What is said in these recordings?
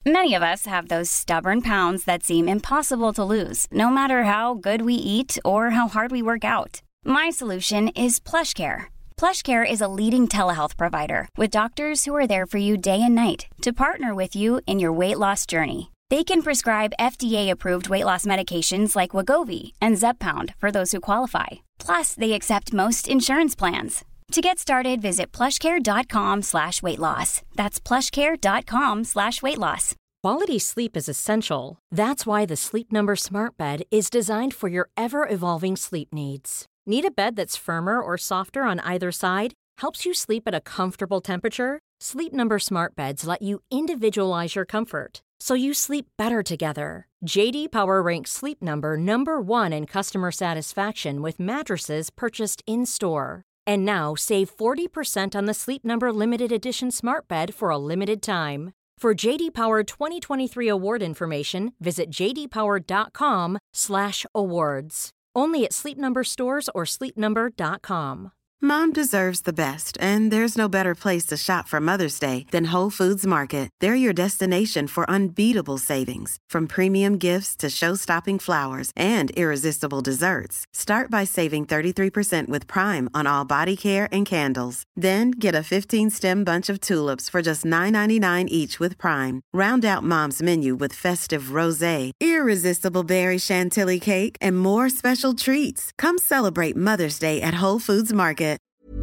Many of us have those stubborn pounds that seem impossible to lose, no matter how good we eat or how hard we work out. My solution is PlushCare. PlushCare is a leading telehealth provider with doctors who are there for you day and night to partner with you in your weight loss journey. They can prescribe FDA-approved weight loss medications like Wegovy and Zepbound for those who qualify. Plus, they accept most insurance plans. To get started, visit plushcare.com/weightloss. That's plushcare.com/weightloss. Quality sleep is essential. That's why the Sleep Number Smart Bed is designed for your ever-evolving sleep needs. Need a bed that's firmer or softer on either side? Helps you sleep at a comfortable temperature? Sleep Number Smart Beds let you individualize your comfort, so you sleep better together. J.D. Power ranks Sleep Number number 1 in customer satisfaction with mattresses purchased in-store. And now, save 40% on the Sleep Number Limited Edition Smart Bed for a limited time. For J.D. Power 2023 award information, visit jdpower.com/awards. Only at Sleep Number stores or sleepnumber.com. Mom deserves the best, and there's no better place to shop for Mother's Day than Whole Foods Market. They're your destination for unbeatable savings, from premium gifts to show-stopping flowers and irresistible desserts. Start by saving 33% with Prime on all body care and candles. Then get a 15-stem bunch of tulips for just $9.99 each with Prime. Round out Mom's menu with festive rosé, irresistible berry chantilly cake, and more special treats. Come celebrate Mother's Day at Whole Foods Market.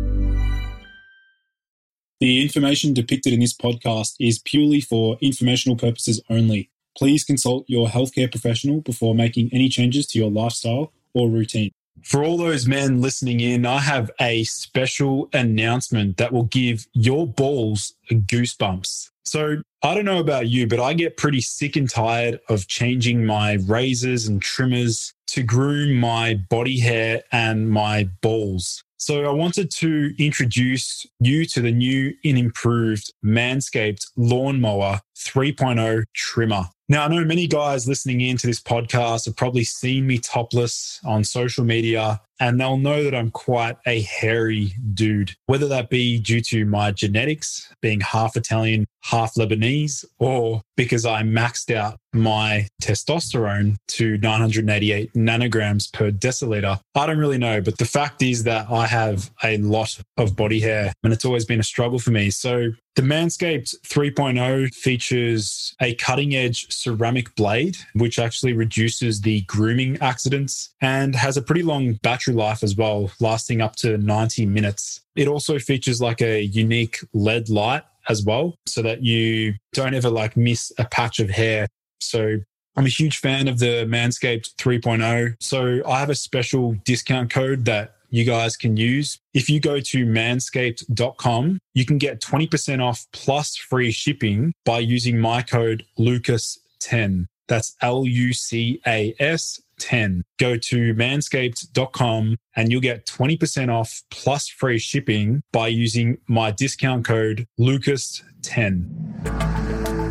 The information depicted in this podcast is purely for informational purposes only. Please consult your healthcare professional before making any changes to your lifestyle or routine. For all those men listening in, I have a special announcement that will give your balls goosebumps. So I don't know about you, but I get pretty sick and tired of changing my razors and trimmers to groom my body hair and my balls. So I wanted to introduce you to the new and improved Manscaped Lawnmower 3.0 trimmer. Now, I know many guys listening into this podcast have probably seen me topless on social media, and they'll know that I'm quite a hairy dude, whether that be due to my genetics, being half Italian, half Lebanese, or because I maxed out my testosterone to 988 nanograms per deciliter. I don't really know, but the fact is that I have a lot of body hair, and it's always been a struggle for me. So the Manscaped 3.0 features a cutting-edge ceramic blade, which actually reduces the grooming accidents and has a pretty long battery life as well, lasting up to 90 minutes. It also features like a unique LED light as well, so that you don't ever miss a patch of hair. So I'm a huge fan of the Manscaped 3.0. So I have a special discount code that you guys can use. If you go to manscaped.com, you can get 20% off plus free shipping by using my code LUCAS10. That's LUCAS 10. Go to manscaped.com and you'll get 20% off plus free shipping by using my discount code LUCAS10.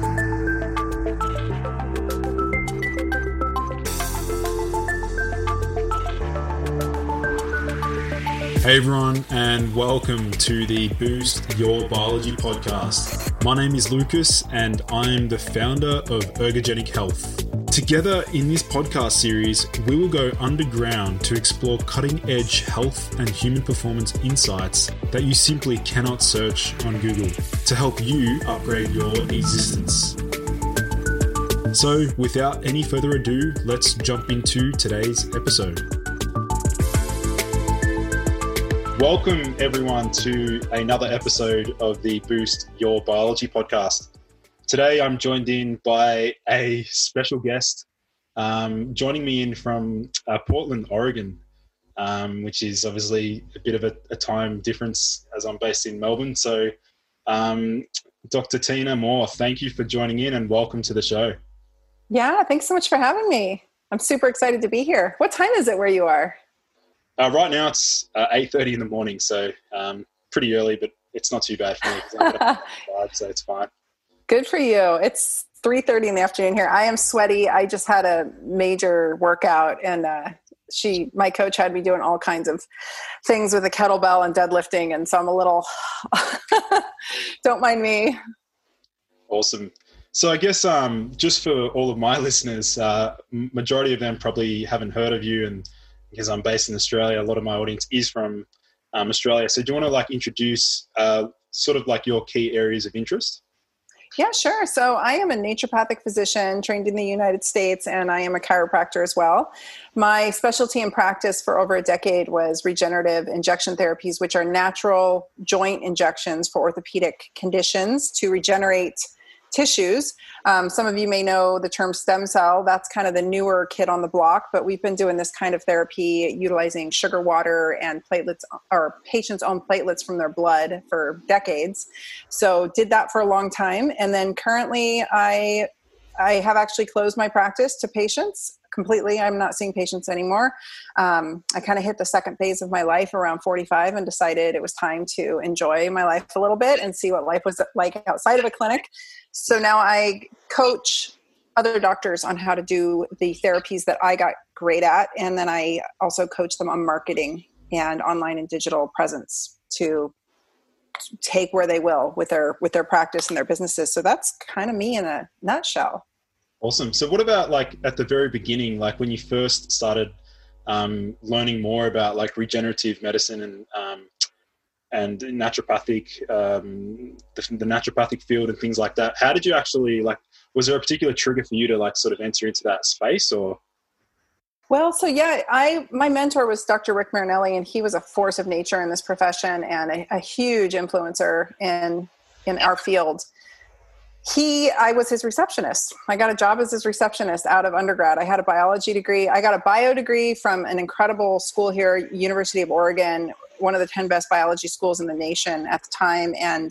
Hey everyone, and welcome to the Boost Your Biology podcast. My name is Lucas, and I'm the founder of Ergogenic Health. Together in this podcast series, we will go underground to explore cutting-edge health and human performance insights that you simply cannot search on Google to help you upgrade your existence. So, without any further ado, let's jump into today's episode. Welcome, everyone, to another episode of the Boost Your Biology podcast. Today, I'm joined in by a special guest, joining me in from Portland, Oregon, which is obviously a bit of a time difference as I'm based in Melbourne. So, Dr. Tina Moore, thank you for joining in and welcome to the show. Yeah, thanks so much for having me. I'm super excited to be here. What time is it where you are? Right now it's 8:30 in the morning, so pretty early, but it's not too bad for me because I'm up so it's fine. Good for you. It's 3:30 in the afternoon here. I am sweaty. I just had a major workout, and my coach had me doing all kinds of things with a kettlebell and deadlifting, and so I'm a little, don't mind me. Awesome. So I guess just for all of my listeners, majority of them probably haven't heard of you, and because I'm based in Australia, a lot of my audience is from Australia. So do you want to introduce sort of your key areas of interest? Yeah, sure. So I am a naturopathic physician trained in the United States, and I am a chiropractor as well. My specialty in practice for over a decade was regenerative injection therapies, which are natural joint injections for orthopedic conditions to regenerate tissues. Some of you may know the term stem cell. That's kind of the newer kid on the block, but we've been doing this kind of therapy utilizing sugar water and platelets, or patients' own platelets from their blood, for decades. So did that for a long time. And then currently I have actually closed my practice to patients completely. I'm not seeing patients anymore. I kind of hit the second phase of my life around 45 and decided it was time to enjoy my life a little bit and see what life was like outside of a clinic. So now I coach other doctors on how to do the therapies that I got great at. And then I also coach them on marketing and online and digital presence to take where they will with their practice and their businesses. So that's kind of me in a nutshell. Awesome. So what about at the very beginning, when you first started learning more about regenerative medicine and naturopathic, the naturopathic field and things like that? How did you actually was there a particular trigger for you to sort of enter into that space, or? Well, so yeah, my mentor was Dr. Rick Marinelli, and he was a force of nature in this profession and a huge influencer in our field. I was his receptionist. I got a job as his receptionist out of undergrad. I had a biology degree. I got a bio degree from an incredible school here, University of Oregon, one of the 10 best biology schools in the nation at the time, and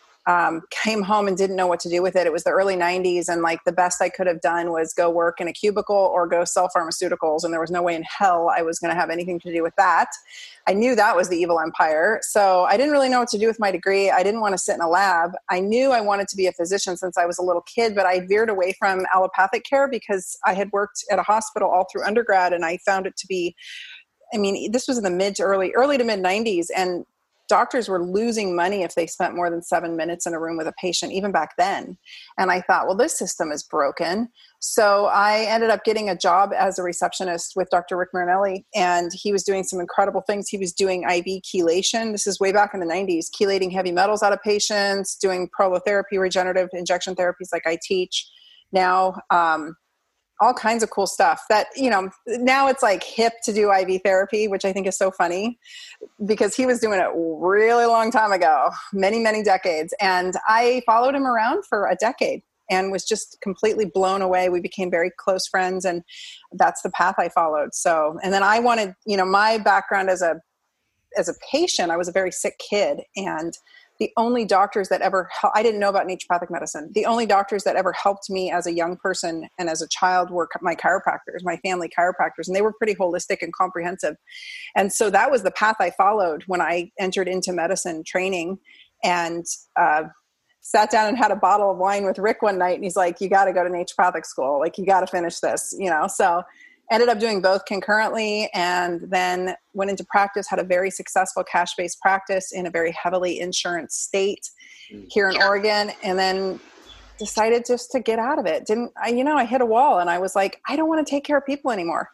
came home and didn't know what to do with it. It was the early 90s, and the best I could have done was go work in a cubicle or go sell pharmaceuticals, and there was no way in hell I was going to have anything to do with that. I knew that was the evil empire, so I didn't really know what to do with my degree. I didn't want to sit in a lab. I knew I wanted to be a physician since I was a little kid, but I veered away from allopathic care because I had worked at a hospital all through undergrad, and I found it to be, this was in the mid to early to mid 90s, and doctors were losing money if they spent more than 7 minutes in a room with a patient, even back then. And I thought, well, this system is broken. So I ended up getting a job as a receptionist with Dr. Rick Marinelli, and he was doing some incredible things. He was doing IV chelation. This is way back in the 90s, chelating heavy metals out of patients, doing prolotherapy, regenerative injection therapies like I teach now. All kinds of cool stuff that, now it's hip to do IV therapy, which I think is so funny because he was doing it a really long time ago, many, many decades. And I followed him around for a decade and was just completely blown away. We became very close friends, and that's the path I followed. So, and then I wanted, my background as a patient, I was a very sick kid, and the only doctors that ever, I didn't know about naturopathic medicine. The only doctors that ever helped me as a young person and as a child were my chiropractors, my family chiropractors, and they were pretty holistic and comprehensive. And so that was the path I followed when I entered into medicine training, and sat down and had a bottle of wine with Rick one night. And he's like, you got to go to naturopathic school. You got to finish this, so ended up doing both concurrently, and then went into practice, had a very successful cash-based practice in a very heavily insurance state here in Oregon, and then decided just to get out of it. I hit a wall, and I was like, I don't want to take care of people anymore.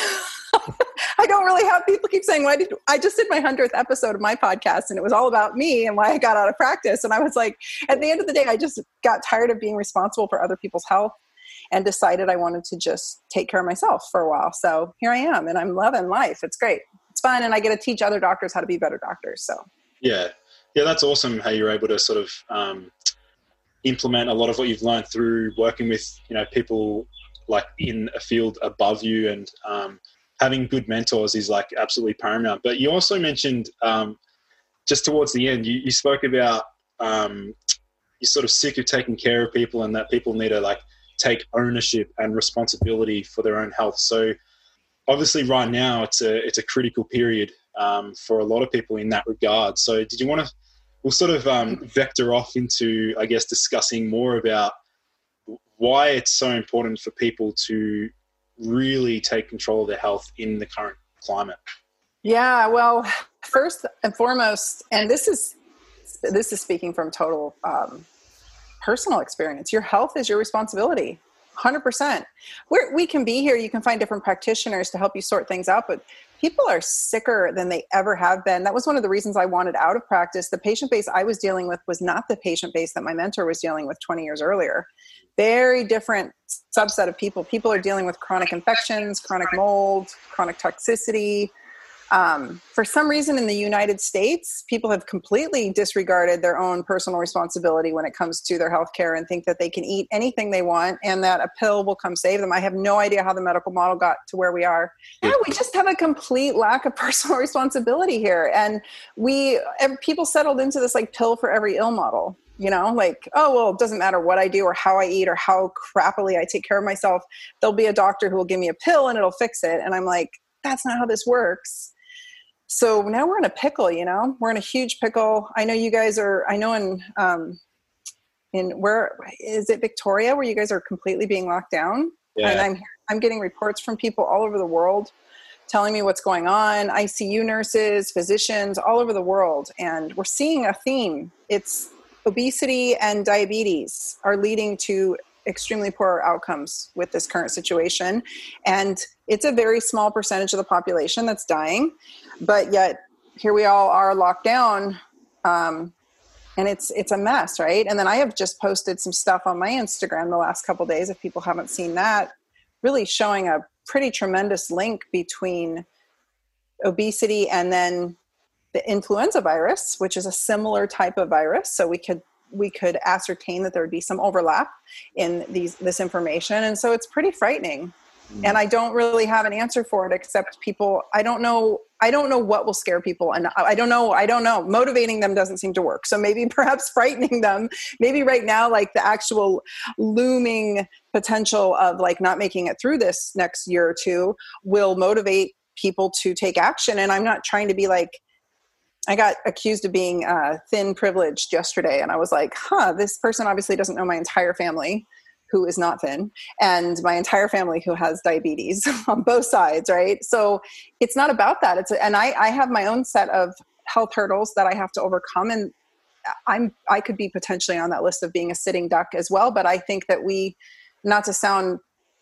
I don't really have, people keep saying, I just did my 100th episode of my podcast, and it was all about me and why I got out of practice. And I was like, at the end of the day, I just got tired of being responsible for other people's health, and decided I wanted to just take care of myself for a while. So here I am, and I'm loving life. It's great. It's fun. And I get to teach other doctors how to be better doctors. So yeah, that's awesome how you're able to sort of implement a lot of what you've learned through working with, people in a field above you, and having good mentors is absolutely paramount. But you also mentioned just towards the end, you spoke about you're sort of sick of taking care of people, and that people need to take ownership and responsibility for their own health. So obviously right now it's a critical period for a lot of people in that regard. So did you want to, we'll sort of vector off into, I guess, discussing more about why it's so important for people to really take control of their health in the current climate. Yeah, well, first and foremost, and this is speaking from total personal experience. Your health is your responsibility. 100%. We can be here. You can find different practitioners to help you sort things out, but people are sicker than they ever have been. That was one of the reasons I wanted out of practice. The patient base I was dealing with was not the patient base that my mentor was dealing with 20 years earlier. Very different subset of people. People are dealing with chronic infections, chronic mold, chronic toxicity. For some reason in the United States, people have completely disregarded their own personal responsibility when it comes to their healthcare and think that they can eat anything they want and that a pill will come save them. I have no idea how the medical model got to where we are. Yeah, we just have a complete lack of personal responsibility here. And people settled into this like pill for every ill model. Like, oh, well, it doesn't matter what I do or how I eat or how crappily I take care of myself. There'll be a doctor who will give me a pill and it'll fix it. And I'm like, that's not how this works. So now we're in a pickle, we're in a huge pickle. I know you guys are, in where is it, Victoria, where you guys are completely being locked down? Yeah. And I'm getting reports from people all over the world telling me what's going on. ICU nurses, physicians all over the world. And we're seeing a theme. It's obesity and diabetes are leading to extremely poor outcomes with this current situation. And it's a very small percentage of the population that's dying, but yet here we all are locked down. And it's a mess, right? And then I have just posted some stuff on my Instagram the last couple of days, if people haven't seen that, really showing a pretty tremendous link between obesity and then the influenza virus, which is a similar type of virus. So we could ascertain that there would be some overlap in this information. And so it's pretty frightening. And I don't really have an answer for it, except people, I don't know what will scare people. And I don't know. Motivating them doesn't seem to work. So maybe perhaps frightening them, maybe right now, like the actual looming potential of like not making it through this next year or two will motivate people to take action. And I'm not trying to be like, I got accused of being thin privileged yesterday. And I was like, this person obviously doesn't know my entire family who is not thin and my entire family who has diabetes on both sides, right? So it's not about that. And I have my own set of health hurdles that I have to overcome. And I could be potentially on that list of being a sitting duck as well. But I think that not to sound,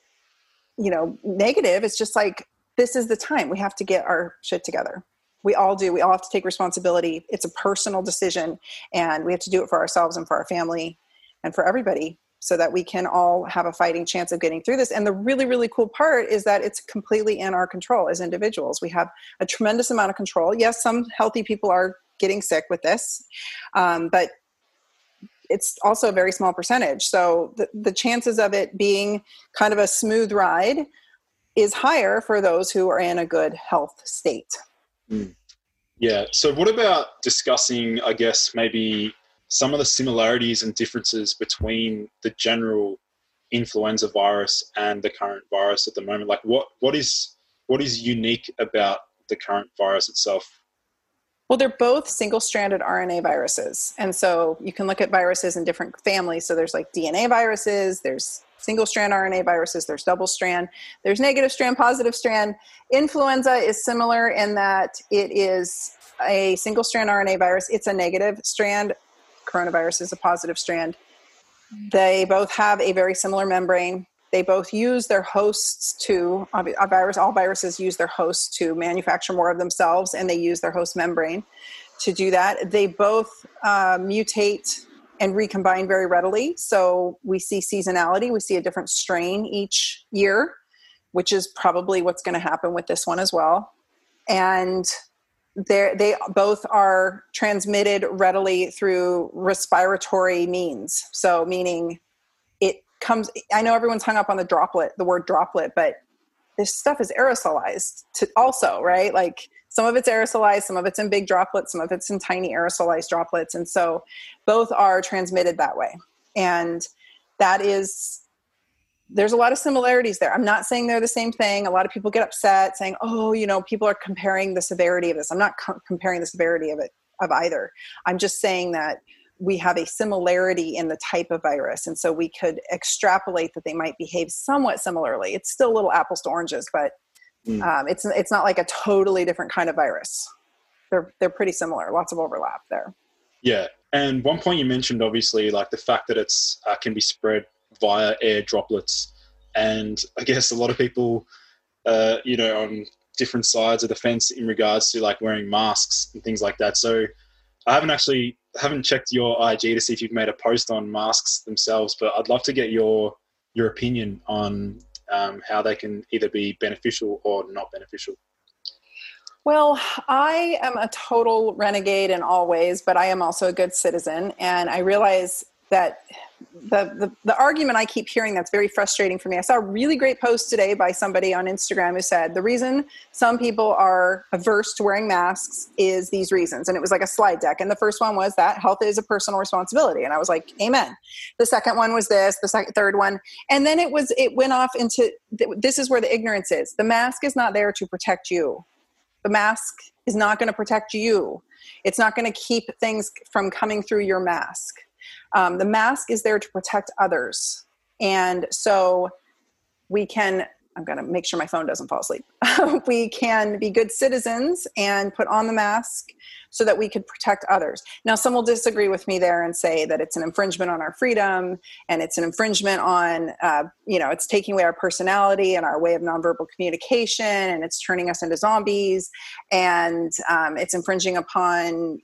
negative, it's just like, this is the time we have to get our shit together. We all do. We all have to take responsibility. It's a personal decision and we have to do it for ourselves and for our family and for everybody so that we can all have a fighting chance of getting through this. And the really, really cool part is that it's completely in our control as individuals. We have a tremendous amount of control. Yes, some healthy people are getting sick with this, but it's also a very small percentage. So the chances of it being kind of a smooth ride is higher for those who are in a good health state. Yeah. So what about discussing, I guess, maybe some of the similarities and differences between the general influenza virus and the current virus at the moment? Like what is unique about the current virus itself? Well, they're both single-stranded RNA viruses. And so you can look at viruses in different families. So there's like DNA viruses, there's single-strand RNA viruses, there's double-strand, there's negative-strand, positive-strand. Influenza is similar in that it is a single-strand RNA virus. It's a negative strand. Coronavirus is a positive strand. They both have a very similar membrane. They both use their hosts all viruses use their hosts to manufacture more of themselves, and they use their host membrane to do that. They both mutate and recombine very readily. So we see seasonality. We see a different strain each year, which is probably what's going to happen with this one as well. And they both are transmitted readily through respiratory means. So meaning I know everyone's hung up on the word droplet, but this stuff is aerosolized also, right? Like some of it's aerosolized, some of it's in big droplets, some of it's in tiny aerosolized droplets. And so both are transmitted that way. And there's a lot of similarities there. I'm not saying they're the same thing. A lot of people get upset saying, people are comparing the severity of this. I'm not comparing the severity of either. I'm just saying that we have a similarity in the type of virus. And so we could extrapolate that they might behave somewhat similarly. It's still a little apples to oranges, but it's not like a totally different kind of virus. They're pretty similar. Lots of overlap there. Yeah. And one point you mentioned, obviously, like the fact that it's can be spread via air droplets. And I guess a lot of people, on different sides of the fence in regards to like wearing masks and things like that. So I haven't checked your IG to see if you've made a post on masks themselves, but I'd love to get your opinion on how they can either be beneficial or not beneficial. Well, I am a total renegade in all ways, but I am also a good citizen. And I realize that the argument I keep hearing that's very frustrating for me. I saw a really great post today by somebody on Instagram who said the reason some people are averse to wearing masks is these reasons. And it was like a slide deck. And the first one was that health is a personal responsibility. And I was like, amen. The second one was this, third one. And then it went off into, this is where the ignorance is. The mask is not there to protect you. The mask is not going to protect you. It's not going to keep things from coming through your mask. The mask is there to protect others. And so I'm going to make sure my phone doesn't fall asleep. We can be good citizens and put on the mask so that we could protect others. Now, some will disagree with me there and say that it's an infringement on our freedom and it's an infringement on, it's taking away our personality and our way of nonverbal communication, and it's turning us into zombies, and it's infringing upon,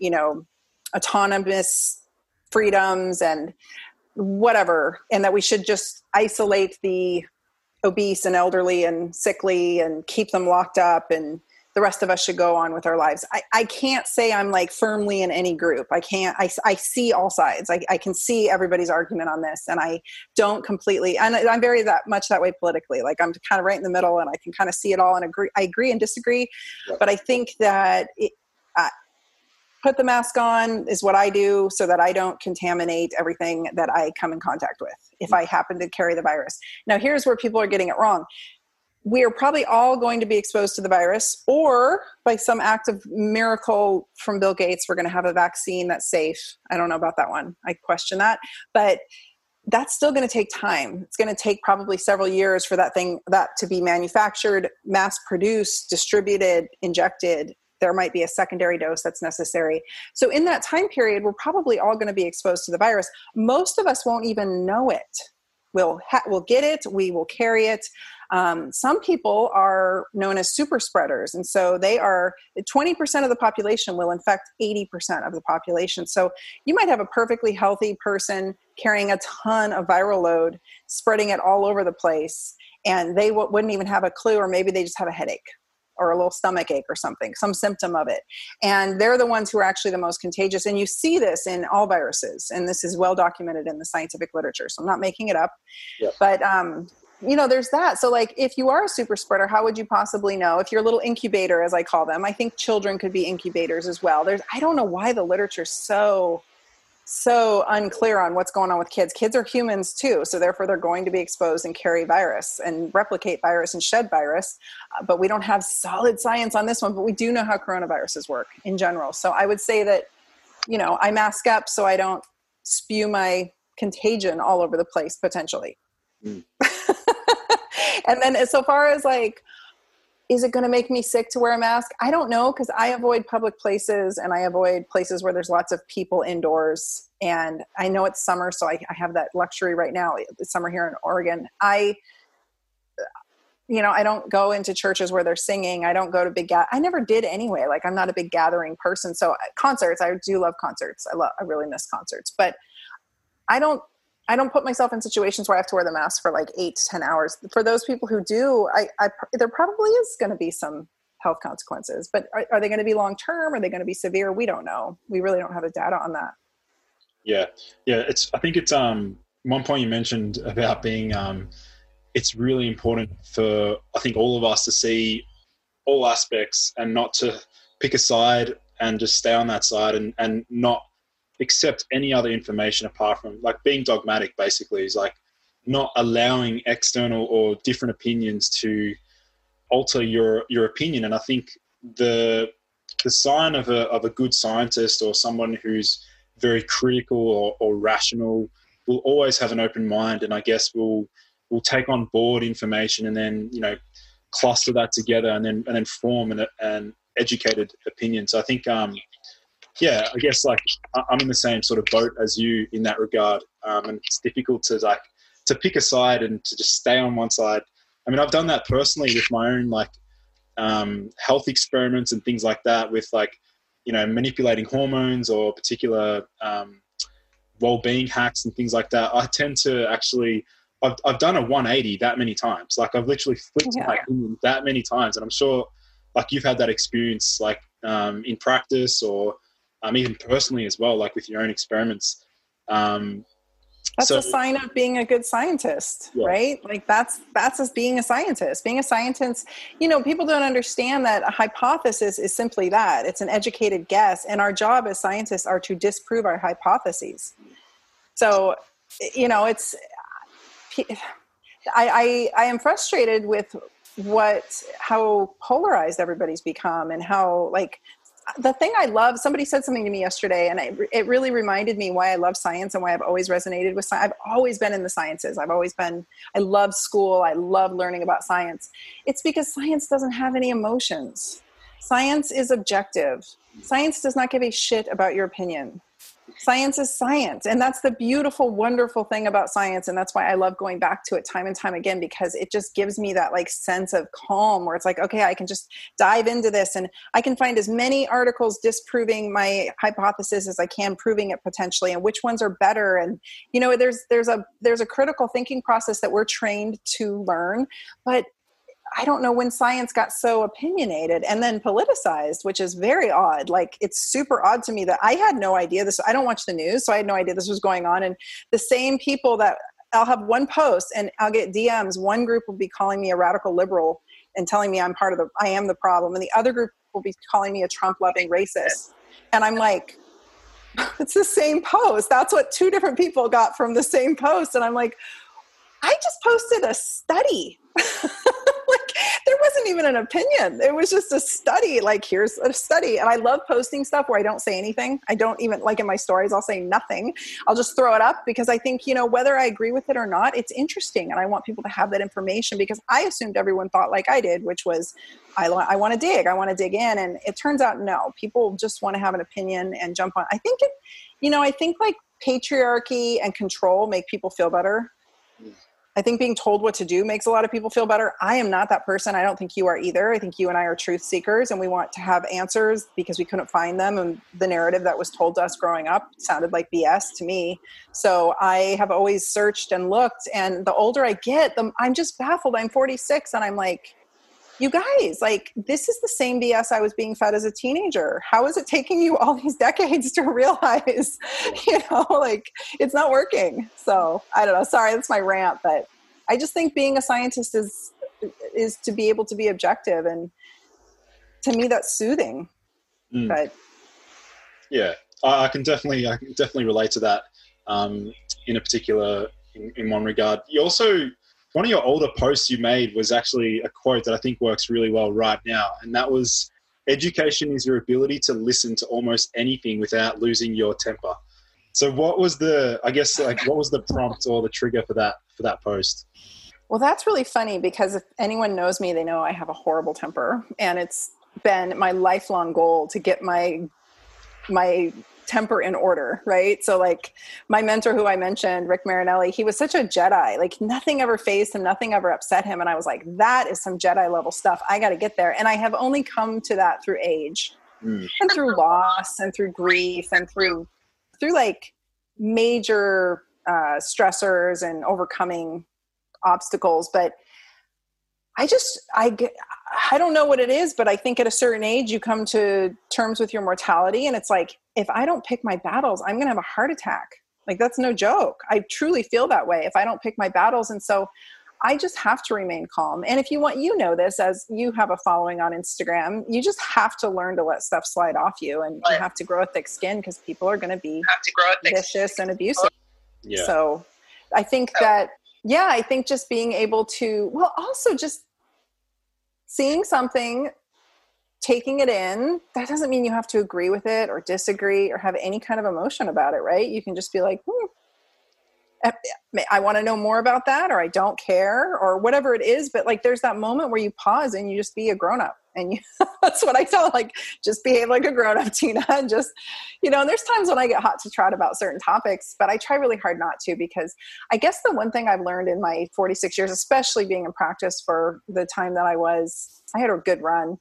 autonomous freedoms and whatever, and that we should just isolate the obese and elderly and sickly and keep them locked up, and the rest of us should go on with our lives. I can't say I'm like firmly in any group. I see all sides. I can see everybody's argument on this, and I don't completely, and I'm very that much that way politically. Like I'm kind of right in the middle, and I can kind of see it all and I agree and disagree. Yep. But I think that put the mask on is what I do so that I don't contaminate everything that I come in contact with if I happen to carry the virus. Now, here's where people are getting it wrong. We are probably all going to be exposed to the virus, or by some act of miracle from Bill Gates, we're going to have a vaccine that's safe. I don't know about that one. I question that, but that's still going to take time. It's going to take probably several years for that to be manufactured, mass produced, distributed, injected. There might be a secondary dose that's necessary. So in that time period, we're probably all going to be exposed to the virus. Most of us won't even know it. We'll get it. We will carry it. Some people are known as super spreaders. And so 20% of the population will infect 80% of the population. So you might have a perfectly healthy person carrying a ton of viral load, spreading it all over the place, and they wouldn't even have a clue, or maybe they just have a headache or a little stomach ache or something, some symptom of it. And they're the ones who are actually the most contagious. And you see this in all viruses. And this is well documented in the scientific literature. So I'm not making it up. Yep. But, there's that. So like, if you are a super spreader, how would you possibly know? If you're a little incubator, as I call them, I think children could be incubators as well. I don't know why the literature's so unclear on what's going on with kids. Kids are humans too, so therefore they're going to be exposed and carry virus and replicate virus and shed virus. But we don't have solid science on this one, but we do know how coronaviruses work in general. So I would say that, I mask up so I don't spew my contagion all over the place potentially. Mm. And then so far as like, is it going to make me sick to wear a mask? I don't know, because I avoid public places and I avoid places where there's lots of people indoors. And I know it's summer, so I have that luxury right now. It's summer here in Oregon. I don't go into churches where they're singing. I don't go to I never did anyway. Like I'm not a big gathering person. So concerts, I do love concerts. I really miss concerts, but I don't put myself in situations where I have to wear the mask for like 8 to 10 hours. For those people who do, there probably is going to be some health consequences, but are they going to be long-term? Are they going to be severe? We don't know. We really don't have the data on that. Yeah. I think it's one point you mentioned about being, it's really important for, I think, all of us to see all aspects and not to pick a side and just stay on that side and not accept any other information apart from like being dogmatic. Basically is like not allowing external or different opinions to alter your opinion. And I think the sign of a good scientist or someone who's very critical or rational will always have an open mind, and I guess will take on board information and then cluster that together and then form an educated opinion. So I think yeah, I guess like I'm in the same sort of boat as you in that regard. And it's difficult to pick a side and to just stay on one side. I mean, I've done that personally with my own health experiments and things like that, with manipulating hormones or particular well-being hacks and things like that. I tend to actually, I've done a 180 that many times. Like I've literally flipped my opinion that many times. And I'm sure like you've had that experience in practice or even personally as well, like with your own experiments. That's a sign of being a good scientist, right? Like that's us being a scientist. Being a scientist, people don't understand that a hypothesis is simply that. It's an educated guess. And our job as scientists are to disprove our hypotheses. So, I am frustrated with how polarized everybody's become, and how the thing I love, somebody said something to me yesterday, and it really reminded me why I love science and why I've always resonated with science. I've always been in the sciences. I love school. I love learning about science. It's because science doesn't have any emotions. Science is objective. Science does not give a shit about your opinion. Science is science. And that's the beautiful, wonderful thing about science. And that's why I love going back to it time and time again, because it just gives me that sense of calm where it's like, okay, I can just dive into this and I can find as many articles disproving my hypothesis as I can proving it potentially, and which ones are better. And, there's a critical thinking process that we're trained to learn, but I don't know when science got so opinionated and then politicized, which is very odd. It's super odd to me that I had no idea this. I don't watch the news, so I had no idea this was going on. And the same people that I'll have one post and I'll get DMs. One group will be calling me a radical liberal and telling me I am the problem. And the other group will be calling me a Trump-loving racist. And I'm like, it's the same post. That's what two different people got from the same post. And I'm like, I just posted a study. There wasn't even an opinion. It was just a study. Here's a study. And I love posting stuff where I don't say anything. I don't even, in my stories, I'll say nothing. I'll just throw it up because I think, whether I agree with it or not, it's interesting. And I want people to have that information, because I assumed everyone thought like I did, which was, I want to dig. I want to dig in. And it turns out, no, people just want to have an opinion and jump on. I think patriarchy and control make people feel better. I think being told what to do makes a lot of people feel better. I am not that person. I don't think you are either. I think you and I are truth seekers, and we want to have answers because we couldn't find them. And the narrative that was told to us growing up sounded like BS to me. So I have always searched and looked. And the older I get, I'm just baffled. I'm 46 and I'm like, you guys, this is the same BS I was being fed as a teenager. How is it taking you all these decades to realize, it's not working? So I don't know. Sorry, that's my rant, but I just think being a scientist is to be able to be objective. And to me, that's soothing. But yeah, I can definitely relate to that in a particular, in one regard. You also, one of your older posts you made was actually a quote that I think works really well right now. And that was, education is your ability to listen to almost anything without losing your temper. So what was what was the prompt or the trigger for that post? Well, that's really funny, because if anyone knows me, they know I have a horrible temper, and it's been my lifelong goal to get my temper in order, right? So my mentor who I mentioned, Rick Marinelli, he was such a Jedi. Nothing ever fazed him, nothing ever upset him. And I was like, that is some Jedi level stuff. I got to get there. And I have only come to that through age and through loss and through grief and through major stressors and overcoming obstacles. But I don't know what it is, but I think at a certain age you come to terms with your mortality, and it's like, if I don't pick my battles, I'm going to have a heart attack. That's no joke. I truly feel that way if I don't pick my battles. And so I just have to remain calm. And if you want, this, as you have a following on Instagram, you just have to learn to let stuff slide off you, and you have to grow a thick skin, because people are going to be vicious and abusive. Yeah. So I think I think just being able to, also just seeing something, taking it in, that doesn't mean you have to agree with it or disagree or have any kind of emotion about it, right? You can just be like, I want to know more about that, or I don't care, or whatever it is. But like, there's that moment where you pause and you just be a grown-up, and that's what I tell, like, just behave like a grown-up, Tina, and just, and there's times when I get hot to trot about certain topics, but I try really hard not to, because I guess the one thing I've learned in my 46 years, especially being in practice for the time that I had a good run.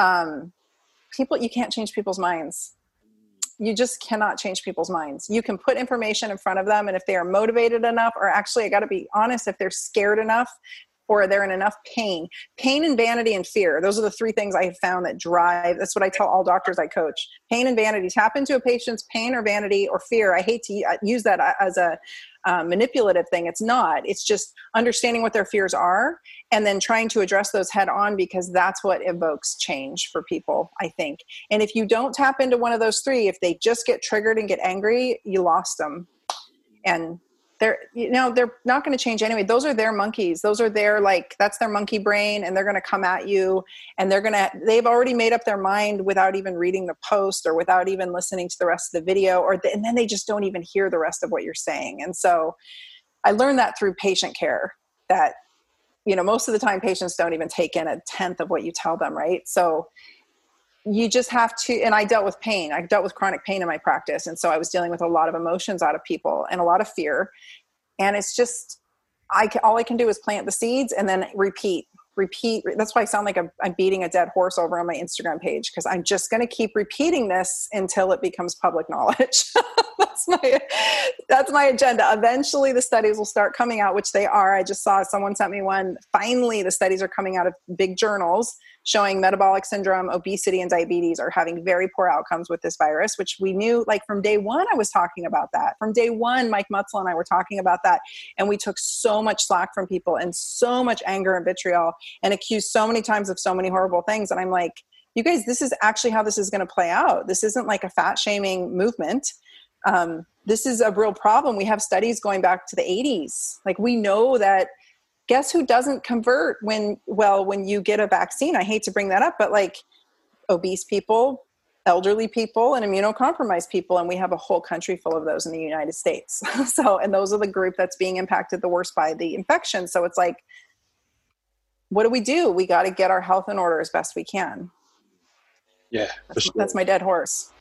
You can't change people's minds. You just cannot change people's minds. You can put information in front of them, and if they are motivated enough, or actually, I got to be honest, if they're scared enough, or they're in enough pain and vanity and fear. Those are the three things I have found that drive. That's what I tell all doctors I coach. Pain and vanity. Tap into a patient's pain or vanity or fear. I hate to use that as a manipulative thing. It's not. It's just understanding what their fears are and then trying to address those head on, because that's what evokes change for people, I think. And if you don't tap into one of those three, if they just get triggered and get angry, you lost them. And they're not going to change anyway. Those are their monkeys. Those are that's their monkey brain, and they're going to come at you, and they've already made up their mind without even reading the post or without even listening to the rest of the video, and then they just don't even hear the rest of what you're saying. And so I learned that through patient care, that, most of the time patients don't even take in 1/10 of what you tell them. Right. So you just have to, and I dealt with pain. I dealt with chronic pain in my practice. And so I was dealing with a lot of emotions out of people and a lot of fear. And it's just, all I can do is plant the seeds and then repeat. That's why I sound like I'm beating a dead horse over on my Instagram page, because I'm just going to keep repeating this until it becomes public knowledge. That's my agenda. Eventually the studies will start coming out, which they are. I just saw someone sent me one. Finally, the studies are coming out of big journals showing metabolic syndrome, obesity, and diabetes are having very poor outcomes with this virus, which we knew, like, from day one. I was talking about that. From day one, Mike Mutzel and I were talking about that. And we took so much slack from people and so much anger and vitriol and accused so many times of so many horrible things. And I'm like, you guys, this is actually how this is going to play out. This isn't like a fat shaming movement. This is a real problem. We have studies going back to the 80s. Like, we know that. Guess who doesn't convert when you get a vaccine? I hate to bring that up, but like obese people, elderly people, and immunocompromised people. And we have a whole country full of those in the United States. And those are the group that's being impacted the worst by the infection. So it's like, what do? We got to get our health in order as best we can. Yeah. That's my dead horse.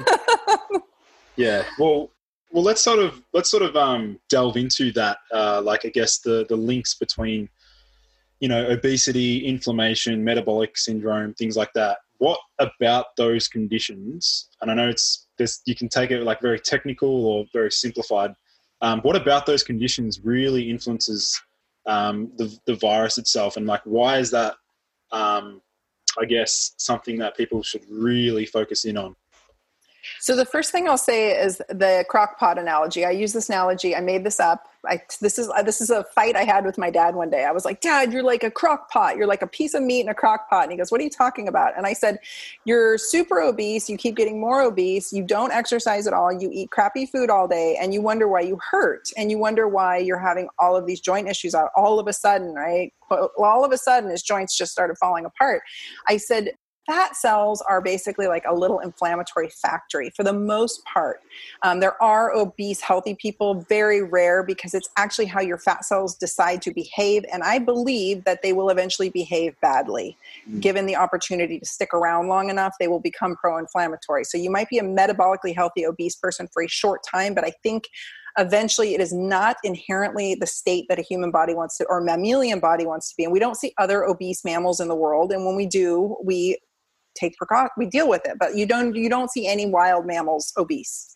Yeah. Well, let's sort of delve into that. I guess the links between, obesity, inflammation, metabolic syndrome, things like that. What about those conditions? And I know you can take it like very technical or very simplified. What about those conditions really influences the virus itself? And like, why is that, I guess, something that people should really focus in on? So the first thing I'll say is the crock pot analogy. I use this analogy. I made this up. This is a fight I had with my dad one day. I was like, Dad, you're like a crock pot. You're like a piece of meat in a crock pot. And he goes, what are you talking about? And I said, you're super obese. You keep getting more obese. You don't exercise at all. You eat crappy food all day, and you wonder why you hurt. And you wonder why you're having all of these joint issues out all of a sudden, right? All of a sudden his joints just started falling apart. I said, fat cells are basically like a little inflammatory factory for the most part. There are obese, healthy people, very rare, because it's actually how your fat cells decide to behave. And I believe that they will eventually behave badly. Given the opportunity to stick around long enough, they will become pro-inflammatory. So you might be a metabolically healthy, obese person for a short time, but I think eventually it is not inherently the state that a human body wants to, or mammalian body wants to be. And we don't see other obese mammals in the world. And when we do, we deal with it, but you don't see any wild mammals obese.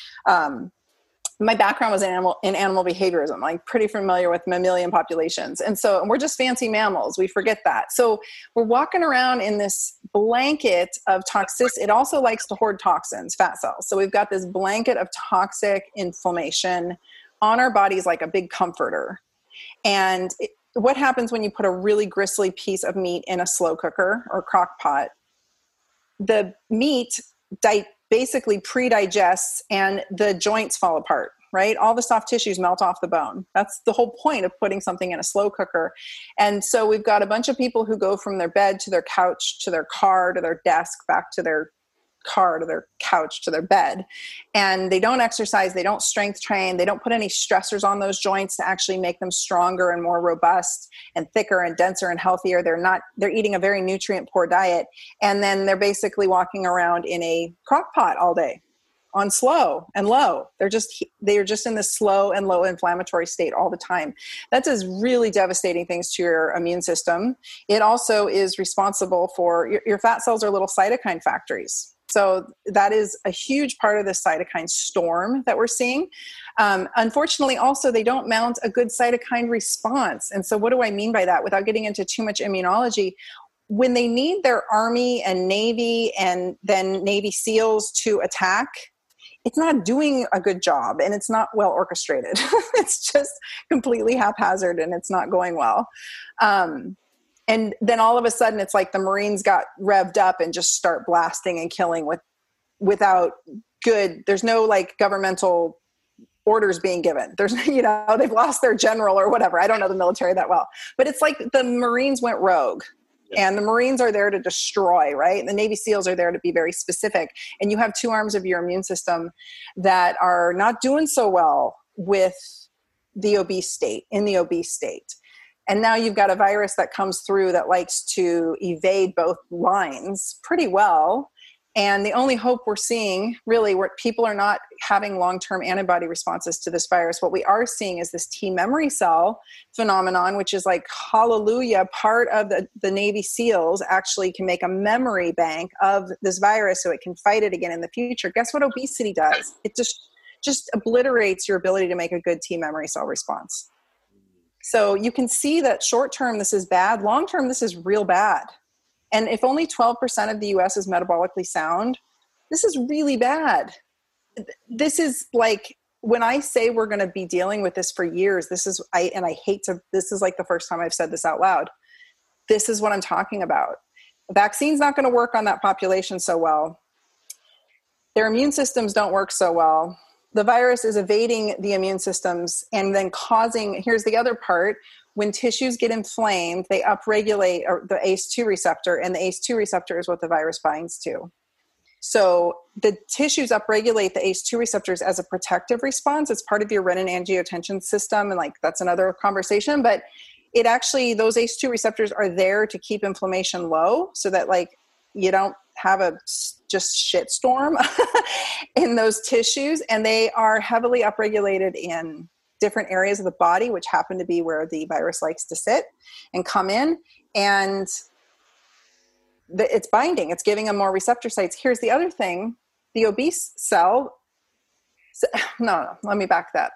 My background was in animal behaviorism. I'm like pretty familiar with mammalian populations. And we're just fancy mammals. We forget that. So we're walking around in this blanket of toxicity. It also likes to hoard toxins, fat cells. So we've got this blanket of toxic inflammation on our bodies, like a big comforter. And what happens when you put a really gristly piece of meat in a slow cooker or crock pot? The meat basically pre-digests and the joints fall apart, right? All the soft tissues melt off the bone. That's the whole point of putting something in a slow cooker. And so we've got a bunch of people who go from their bed to their couch, to their car, to their desk, back to their car, to their couch, to their bed, and they don't exercise, they don't strength train, they don't put any stressors on those joints to actually make them stronger and more robust and thicker and denser and healthier. They're eating a very nutrient poor diet. And then they're basically walking around in a crock pot all day on slow and low. They're just in this slow and low inflammatory state all the time. That does really devastating things to your immune system. It also is responsible for your fat cells are little cytokine factories. So that is a huge part of the cytokine storm that we're seeing. Unfortunately, also, they don't mount a good cytokine response. And so what do I mean by that? Without getting into too much immunology, when they need their Army and Navy and then Navy SEALs to attack, it's not doing a good job and it's not well orchestrated. It's just completely haphazard and it's not going well. And then all of a sudden it's like the Marines got revved up and just start blasting and killing without there's no like governmental orders being given. There's, they've lost their general or whatever. I don't know the military that well, but it's like the Marines went rogue. And the Marines are there to destroy, right? The Navy SEALs are there to be very specific. And you have two arms of your immune system that are not doing so well with the obese state, And now you've got a virus that comes through that likes to evade both lines pretty well. And the only hope we're seeing, really, where people are not having long-term antibody responses to this virus, what we are seeing is this T memory cell phenomenon, which is like, hallelujah, part of the Navy SEALs actually can make a memory bank of this virus so it can fight it again in the future. Guess what obesity does? It just obliterates your ability to make a good T memory cell response. So you can see that short-term, this is bad. Long-term, this is real bad. And if only 12% of the US is metabolically sound, this is really bad. This is like, when I say we're going to be dealing with this for years, this is like the first time I've said this out loud. This is what I'm talking about. The vaccine's not going to work on that population so well. Their immune systems don't work so well. The virus is evading the immune systems and then here's the other part. When tissues get inflamed, they upregulate the ACE2 receptor, and the ACE2 receptor is what the virus binds to. So the tissues upregulate the ACE2 receptors as a protective response. It's part of your renin-angiotensin system, and like that's another conversation. But it actually, those ACE2 receptors are there to keep inflammation low, so that like you don't have a just shitstorm in those tissues, and they are heavily upregulated in different areas of the body, which happen to be where the virus likes to sit and come in, and it's binding. It's giving them more receptor sites. Here's the other thing. The obese cell, no, let me back that.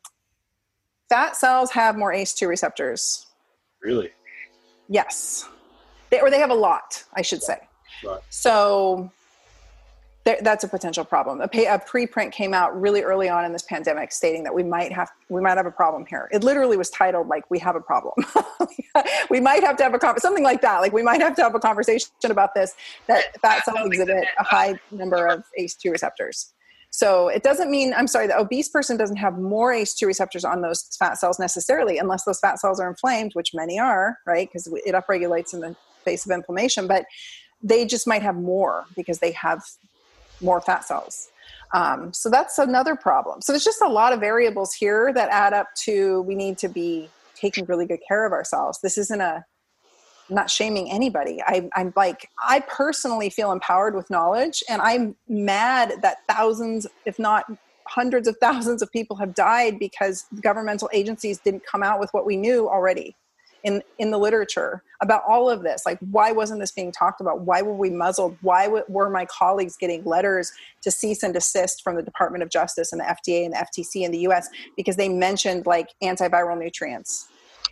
Fat cells have more ACE2 receptors. Really? Yes. They have a lot, I should say. Right. So that's a potential problem. A preprint came out really early on in this pandemic stating that we might have a problem here. It literally was titled like, "We have a problem." We might have to have something like that. Like, we might have to have a conversation about this, that fat cells exhibit a high number of ACE2 receptors. So it doesn't mean, the obese person doesn't have more ACE2 receptors on those fat cells necessarily, unless those fat cells are inflamed, which many are, right? Because it upregulates in the face of inflammation, but they just might have more because they have more fat cells. So that's another problem. So there's just a lot of variables here that add up to, we need to be taking really good care of ourselves. This isn't I'm not shaming anybody. I'm like, I personally feel empowered with knowledge, and I'm mad that thousands, if not hundreds of thousands of people have died because governmental agencies didn't come out with what we knew already in the literature about all of this. Like, why wasn't this being talked about? Why were we muzzled? Why were my colleagues getting letters to cease and desist from the Department of Justice and the FDA and the FTC in the US because they mentioned like antiviral nutrients,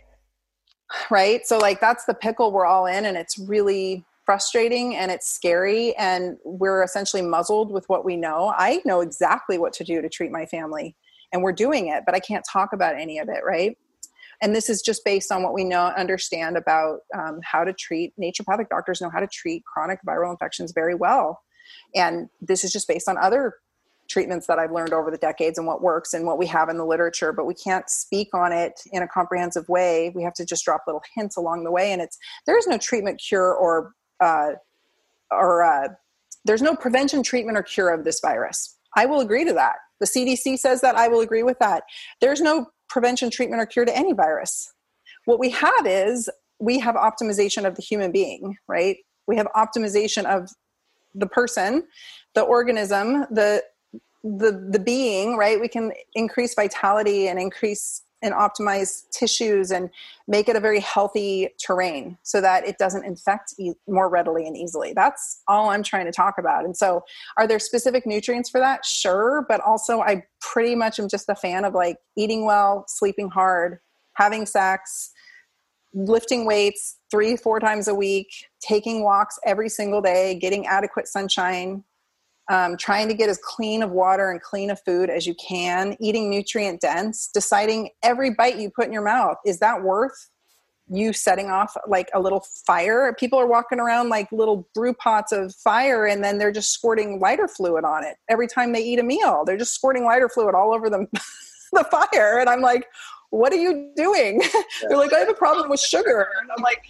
right? So like, that's the pickle we're all in, and it's really frustrating and it's scary, and we're essentially muzzled with what we know. I know exactly what to do to treat my family, and we're doing it, but I can't talk about any of it, right? And this is just based on what we understand about how to treat. Naturopathic doctors know how to treat chronic viral infections very well. And this is just based on other treatments that I've learned over the decades and what works and what we have in the literature, but we can't speak on it in a comprehensive way. We have to just drop little hints along the way. And there is no treatment, cure, or there's no prevention, treatment, or cure of this virus. I will agree to that. The CDC says that. I will agree with that. There's no prevention, treatment, or cure to any virus. What we have is we have optimization of the human being, right? We have optimization of the person, the organism, the being, right? We can increase vitality and increase and optimize tissues and make it a very healthy terrain so that it doesn't infect more readily and easily. That's all I'm trying to talk about. And so are there specific nutrients for that? Sure. But also I pretty much am just a fan of like eating well, sleeping hard, having sex, lifting weights 3-4 times a week, taking walks every single day, getting adequate sunshine, trying to get as clean of water and clean of food as you can, eating nutrient dense, deciding every bite you put in your mouth, is that worth you setting off like a little fire? People are walking around like little brew pots of fire, and then they're just squirting lighter fluid on it. Every time they eat a meal, they're just squirting lighter fluid all over the fire. And I'm like, what are you doing? They're like, I have a problem with sugar. And I'm like,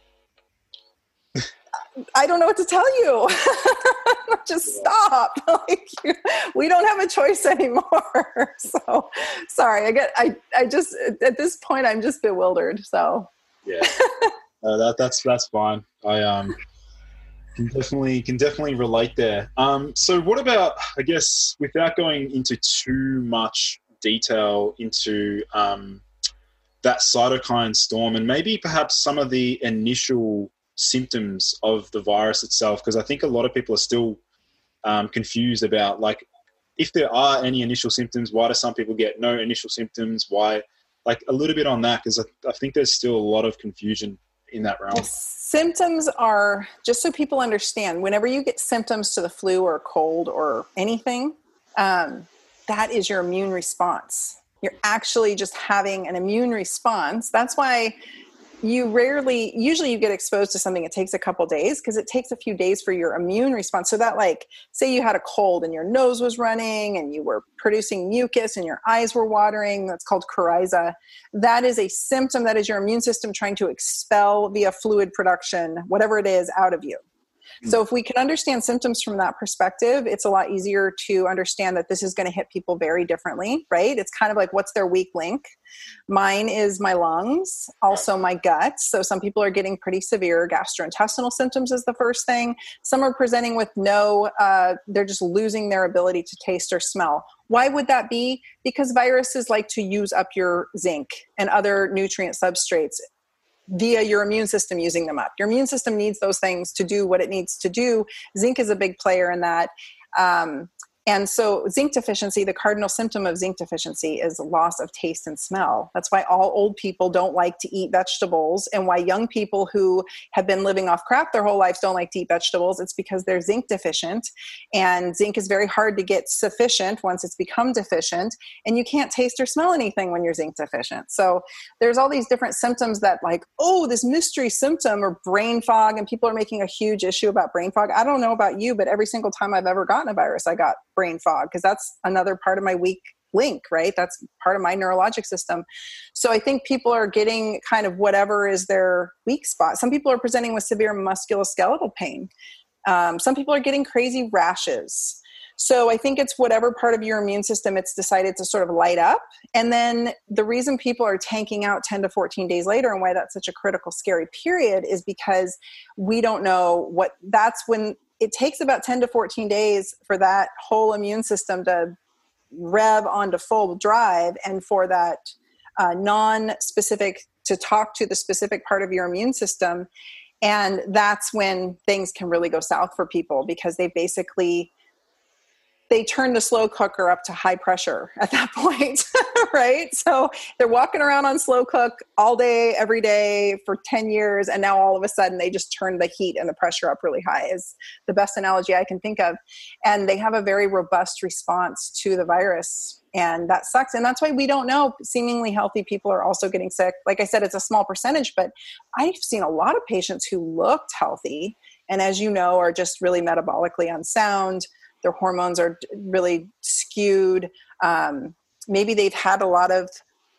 I don't know what to tell you. Just stop. Like, we don't have a choice anymore. So sorry. I just, at this point, I'm just bewildered. So yeah, that's fine. I can definitely relate there. So what about, I guess, without going into too much detail into that cytokine storm and maybe perhaps some of the initial symptoms of the virus itself, because I think a lot of people are still confused about, like, if there are any initial symptoms, why do some people get no initial symptoms? Why, like, a little bit on that, because I think there's still a lot of confusion in that realm. Symptoms are, just so people understand, whenever you get symptoms to the flu or cold or anything, that is your immune response. You're actually just having an immune response. That's why usually you get exposed to something, it takes a couple days, because it takes a few days for your immune response. So that, like, say you had a cold and your nose was running and you were producing mucus and your eyes were watering, that's called coryza. That is a symptom. That is your immune system trying to expel via fluid production, whatever it is, out of you. So if we can understand symptoms from that perspective, it's a lot easier to understand that this is going to hit people very differently, right? It's kind of like, what's their weak link? Mine is my lungs, also my gut. So some people are getting pretty severe gastrointestinal symptoms is the first thing. Some are presenting with they're just losing their ability to taste or smell. Why would that be? Because viruses like to use up your zinc and other nutrient substrates via your immune system using them up. Your immune system needs those things to do what it needs to do. Zinc is a big player in that. And so zinc deficiency, the cardinal symptom of zinc deficiency is loss of taste and smell. That's why all old people don't like to eat vegetables, and why young people who have been living off crap their whole lives don't like to eat vegetables. It's because they're zinc deficient, and zinc is very hard to get sufficient once it's become deficient, and you can't taste or smell anything when you're zinc deficient. So there's all these different symptoms that, like, oh, this mystery symptom, or brain fog, and people are making a huge issue about brain fog. I don't know about you, but every single time I've ever gotten a virus, I got brain fog, because that's another part of my weak link, right? That's part of my neurologic system. So I think people are getting kind of whatever is their weak spot. Some people are presenting with severe musculoskeletal pain. Some people are getting crazy rashes. So I think it's whatever part of your immune system it's decided to sort of light up. And then the reason people are tanking out 10 to 14 days later, and why that's such a critical, scary period, is because we don't know that's when it takes about 10 to 14 days for that whole immune system to rev onto full drive, and for that non-specific to talk to the specific part of your immune system. And that's when things can really go south for people, because they turn the slow cooker up to high pressure at that point, right? So they're walking around on slow cook all day, every day for 10 years. And now all of a sudden they just turn the heat and the pressure up really high, is the best analogy I can think of. And they have a very robust response to the virus. And that sucks. And that's why we don't know. Seemingly healthy people are also getting sick. Like I said, it's a small percentage, but I've seen a lot of patients who looked healthy, and as you know, are just really metabolically unsound. Their hormones are really skewed. Maybe they've had a lot of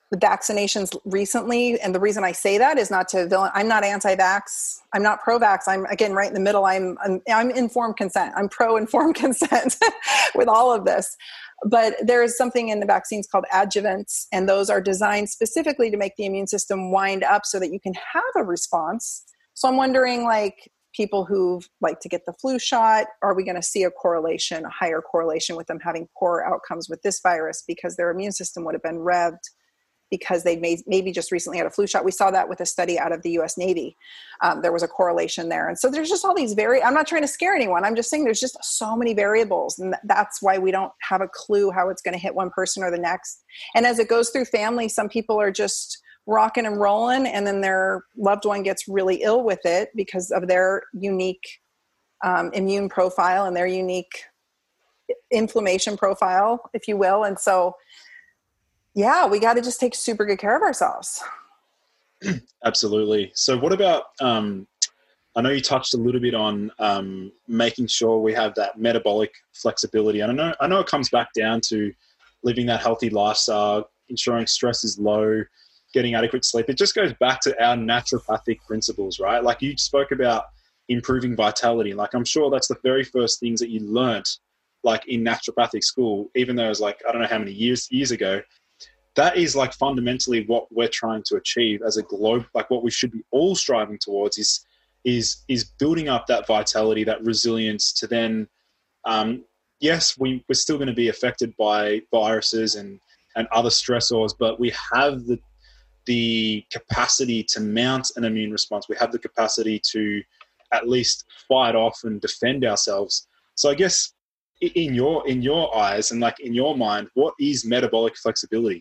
the vaccinations recently. And the reason I say that is not to villain. I'm not anti-vax. I'm not pro-vax. I'm, again, right in the middle. I'm informed consent. I'm pro-informed consent with all of this. But there is something in the vaccines called adjuvants, and those are designed specifically to make the immune system wind up so that you can have a response. So I'm wondering, like, people who like to get the flu shot, are we going to see a higher correlation with them having poor outcomes with this virus because their immune system would have been revved because they maybe just recently had a flu shot? We saw that with a study out of the US Navy. There was a correlation there. And so there's just all these I'm not trying to scare anyone. I'm just saying there's just so many variables. And that's why we don't have a clue how it's going to hit one person or the next. And as it goes through family, some people are just rocking and rolling, and then their loved one gets really ill with it because of their unique immune profile and their unique inflammation profile, if you will. And so, yeah, we got to just take super good care of ourselves. Absolutely. So what about, I know you touched a little bit on making sure we have that metabolic flexibility. And I know it comes back down to living that healthy lifestyle, ensuring stress is low, getting adequate sleep. It just goes back to our naturopathic principles, right? Like you spoke about improving vitality. Like I'm sure that's the very first things that you learnt, like in naturopathic school, even though it was like, I don't know how many years ago. That is like fundamentally what we're trying to achieve as a globe. Like what we should be all striving towards is building up that vitality, that resilience to then, yes, we're still going to be affected by viruses and other stressors, but we have the capacity to mount an immune response. We have the capacity to at least fight off and defend ourselves. So I guess in your eyes and like in your mind, what is metabolic flexibility?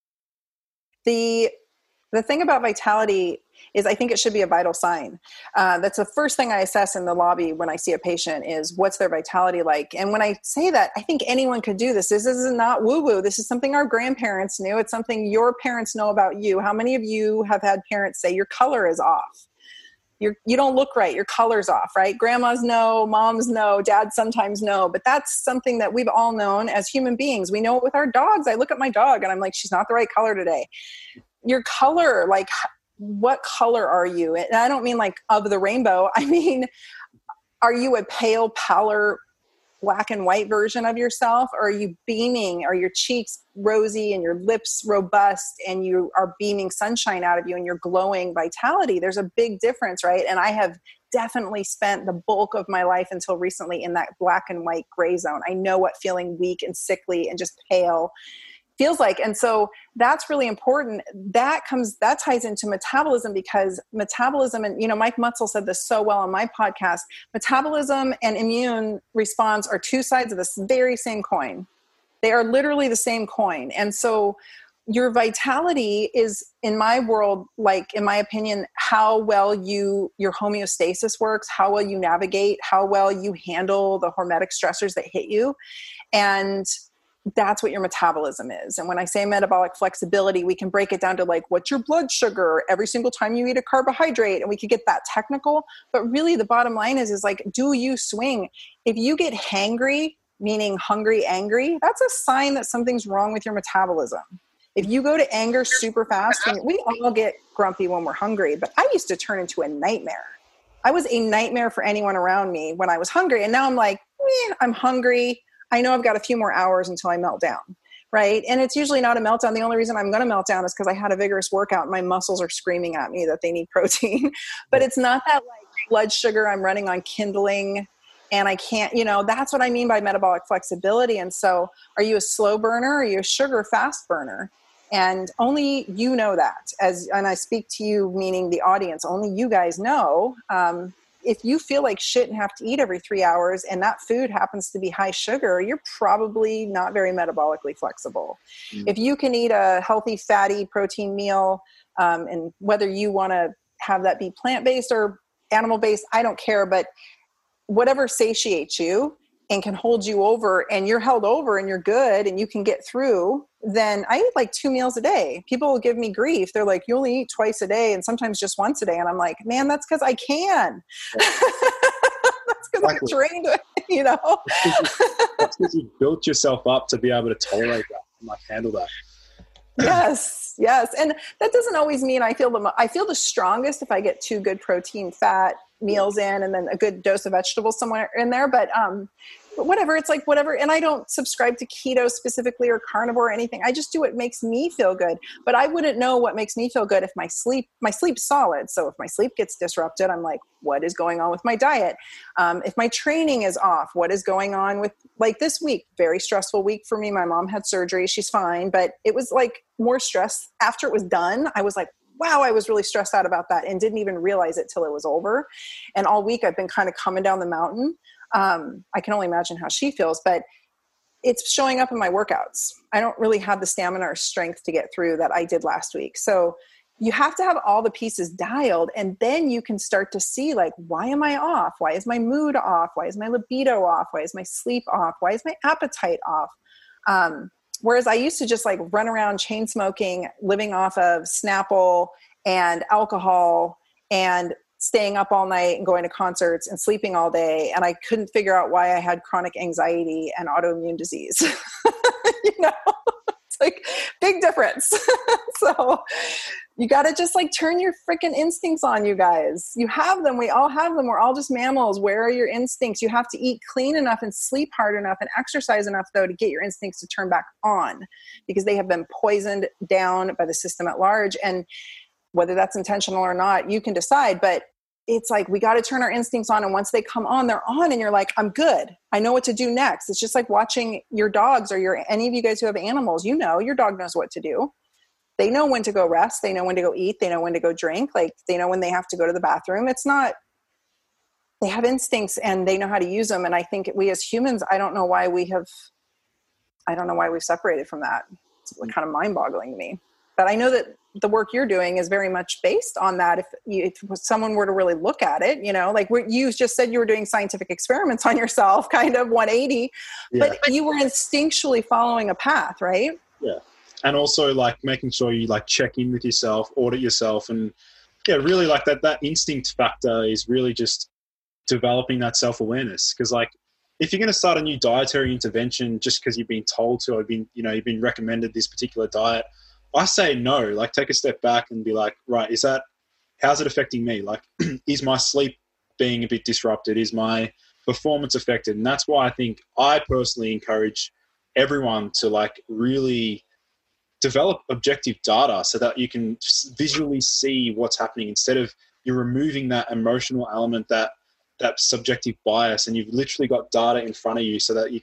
The thing about vitality is I think it should be a vital sign. That's the first thing I assess in the lobby when I see a patient is what's their vitality like. And when I say that, I think anyone could do this. This is not woo-woo. This is something our grandparents knew. It's something your parents know about you. How many of you have had parents say your color is off? You don't look right. Your color's off, right? Grandmas know, moms know, dads sometimes know, but that's something that we've all known as human beings. We know it with our dogs. I look at my dog and I'm like, she's not the right color today. Your color, like what color are you? And I don't mean like of the rainbow. I mean, are you a pale, paler, black and white version of yourself? Or are you beaming? Are your cheeks rosy and your lips robust and you are beaming sunshine out of you and you're glowing vitality? There's a big difference, right? And I have definitely spent the bulk of my life until recently in that black and white gray zone. I know what feeling weak and sickly and just pale feels like. And so that's really important. That ties into metabolism, because metabolism, and Mike Mutzel said this so well on my podcast, metabolism and immune response are two sides of this very same coin. They are literally the same coin. And so your vitality is, in my world, like in my opinion, how well your homeostasis works, how well you navigate, how well you handle the hormetic stressors that hit you. And that's what your metabolism is. And when I say metabolic flexibility, we can break it down to like, what's your blood sugar every single time you eat a carbohydrate? And we could get that technical, but really the bottom line is like, do you swing? If you get hangry, meaning hungry, angry, that's a sign that something's wrong with your metabolism. If you go to anger super fast, and we all get grumpy when we're hungry, but I used to turn into a nightmare. I was a nightmare for anyone around me when I was hungry. And now I'm like, I'm hungry. I know I've got a few more hours until I melt down, right? And it's usually not a meltdown. The only reason I'm going to melt down is because I had a vigorous workout and my muscles are screaming at me that they need protein. But it's not that like blood sugar I'm running on kindling and I can't, that's what I mean by metabolic flexibility. And so are you a slow burner or are you a sugar fast burner? And only you know that. And I speak to you, meaning the audience, only you guys know. If you feel like shit and have to eat every 3 hours and that food happens to be high sugar, you're probably not very metabolically flexible. If you can eat a healthy, fatty protein meal, and whether you want to have that be plant-based or animal-based, I don't care, but whatever satiates you and can hold you over and you're held over and you're good and you can get through, then I eat like 2 meals a day. People will give me grief. They're like, you only eat twice a day and sometimes just once a day. And I'm like, man, that's because I can. That's because I'm trained, That's because you built yourself up to be able to tolerate that and like handle that. Yes. And that doesn't always mean I feel the strongest if I get 2 good protein fat meals in and then a good dose of vegetables somewhere in there. But whatever, it's like whatever. And I don't subscribe to keto specifically or carnivore or anything. I just do what makes me feel good. But I wouldn't know what makes me feel good if my sleep's solid. So if my sleep gets disrupted, I'm like, what is going on with my diet? If my training is off, what is going on with, like, this week? Very stressful week for me. My mom had surgery. She's fine, but it was like more stress after it was done. I was like, wow, I was really stressed out about that and didn't even realize it till it was over. And all week I've been kind of coming down the mountain. I can only imagine how she feels, but it's showing up in my workouts. I don't really have the stamina or strength to get through that I did last week. So you have to have all the pieces dialed, and then you can start to see, like, why am I off? Why is my mood off? Why is my libido off? Why is my sleep off? Why is my appetite off? Whereas I used to just like run around chain smoking, living off of Snapple and alcohol and staying up all night and going to concerts and sleeping all day. And I couldn't figure out why I had chronic anxiety and autoimmune disease. It's like big difference. So you got to just like turn your freaking instincts on, you guys. You have them. We all have them. We're all just mammals. Where are your instincts? You have to eat clean enough and sleep hard enough and exercise enough, though, to get your instincts to turn back on, because they have been poisoned down by the system at large. And whether that's intentional or not, you can decide. But it's like, we got to turn our instincts on. And once they come on, they're on. And you're like, I'm good. I know what to do next. It's just like watching your dogs or any of you guys who have animals. You know, your dog knows what to do. They know when to go rest. They know when to go eat. They know when to go drink. Like, they know when they have to go to the bathroom. It's not, they have instincts and they know how to use them. And I think we as humans, I don't know why we've separated from that. It's kind of mind boggling to me. But I know that the work you're doing is very much based on that. If someone were to really look at it, like you just said, you were doing scientific experiments on yourself, kind of 180, but you were instinctually following a path, right? Yeah. And also like making sure you like check in with yourself, audit yourself. And really like that instinct factor is really just developing that self-awareness. Because like, if you're going to start a new dietary intervention just because you've been told to, or you've been recommended this particular diet, I say no. Like, take a step back and be like, right, how's it affecting me? Like, is my sleep being a bit disrupted? Is my performance affected? And that's why I think I personally encourage everyone to like really develop objective data so that you can visually see what's happening, instead of you're removing that emotional element, that subjective bias, and you've literally got data in front of you so that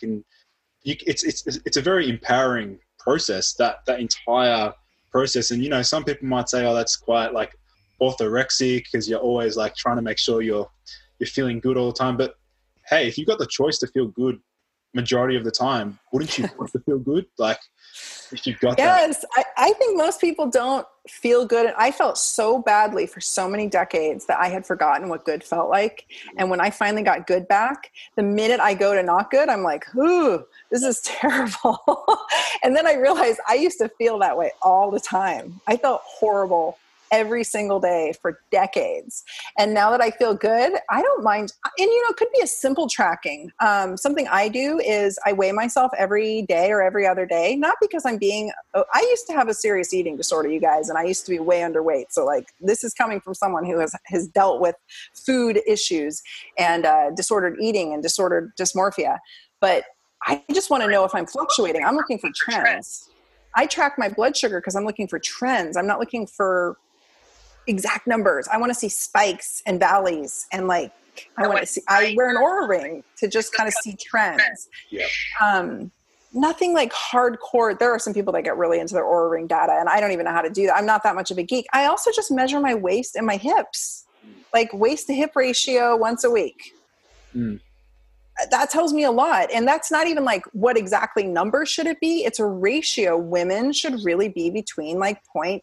it's a very empowering process, that entire process. And some people might say, oh, that's quite like orthorexic because you're always like trying to make sure you're feeling good all the time. But hey, if you've got the choice to feel good majority of the time, wouldn't you want to feel good? Like, if you've got that. Yes, I think most people don't feel good. I felt so badly for so many decades that I had forgotten what good felt like. And when I finally got good back, the minute I go to not good, I'm like, ooh, this is terrible. And then I realized I used to feel that way all the time. I felt horrible every single day for decades. And now that I feel good, I don't mind. And, it could be a simple tracking. Something I do is I weigh myself every day or every other day, not because I used to have a serious eating disorder, you guys, and I used to be way underweight. So like, this is coming from someone who has dealt with food issues and disordered eating and disordered dysmorphia. But I just want to know if I'm fluctuating. I'm looking for trends. I track my blood sugar because I'm looking for trends. I'm not looking for exact numbers. I want to see spikes and valleys, and like I wear an Oura ring to just kind of see trends. Yeah. Nothing like hardcore. There are some people that get really into their Oura ring data, and I don't even know how to do that. I'm not that much of a geek. I also just measure my waist and my hips, like waist to hip ratio once a week. That tells me a lot. And that's not even like what exactly number should it be. It's a ratio. Women should really be between like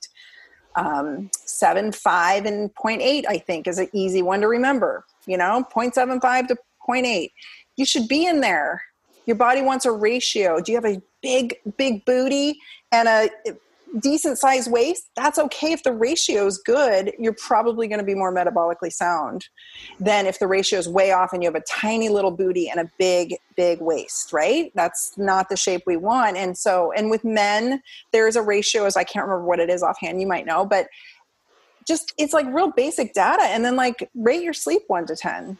0.75 and 0.8, I think, is an easy one to remember. 0.75 to 0.8. You should be in there. Your body wants a ratio. Do you have a big booty and a decent sized waist, that's okay. If the ratio is good, you're probably going to be more metabolically sound than if the ratio is way off and you have a tiny little booty and a big, big waist, right? That's not the shape we want. And so, and with men, there is a ratio, as I can't remember what it is offhand, you might know, but just, it's like real basic data. And then like rate your sleep 1 to 10,